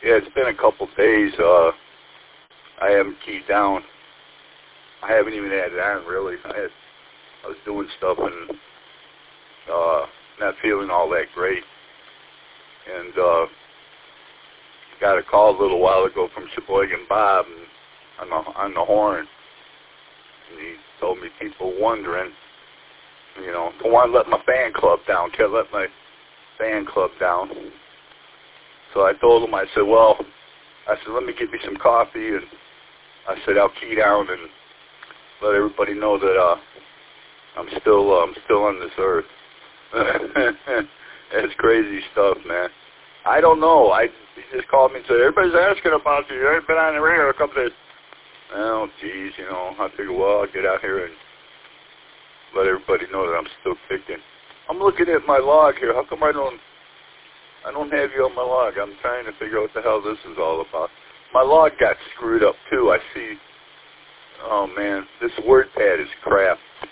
Yeah, it's been a couple days. I haven't keyed down. I haven't even had it on, really. I was doing stuff and not feeling all that great. And got a call a little while ago from Sheboygan Bob on the horn. And he told me people wondering, you know, don't want to let my fan club down. Can't let my fan club down. So I told him, I said, let me get me some coffee, and I said I'll key down and let everybody know that I'm still on this earth. It's crazy stuff, man. I don't know. He just called me and said, everybody's asking about you. You ain't been on the radio a couple days. Oh, geez, you know. I figured, well, I'll get out here and let everybody know that I'm still kicking. I'm looking at my log here. How come I don't have you on my log? I'm trying to figure out what the hell this is all about. My log got screwed up, too. I see. Oh, man. This WordPad is crap.